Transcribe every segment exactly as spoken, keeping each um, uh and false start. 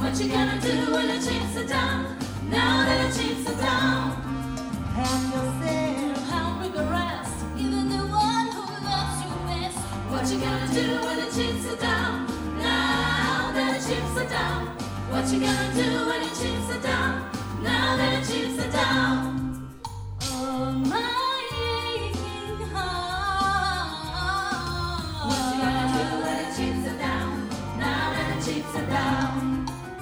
What you gonna do when the chips are down? Now that the chips are down. Help yourself. How rigorous, even the one who loves you best. What you gonna do when the chips are down? Now that the chips are down. What you gonna do when the chips are down? Now that the chips are down. Oh my aching heart. What you gonna do when the chips are down? Now that the chips are down.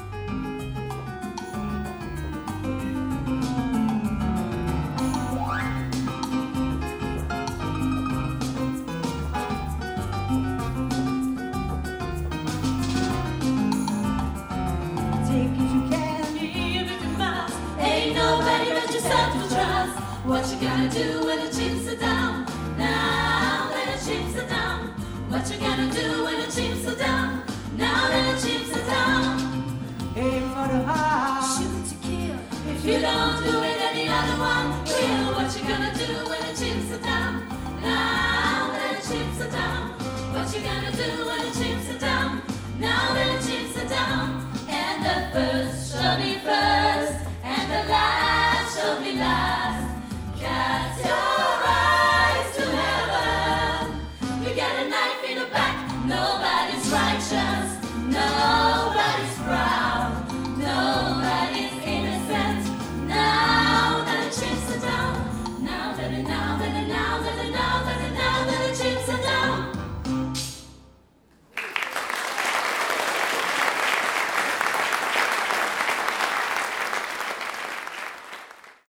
What you gonna do when the chips are down? Now that the chips are down. What you gonna do when the chips are down? Now that the chips are down. Aim for the heart. Shoot to kill. If you don't do it, any other one will. What you gonna do when the chips are down? Now that the chips are down. What you gonna do when the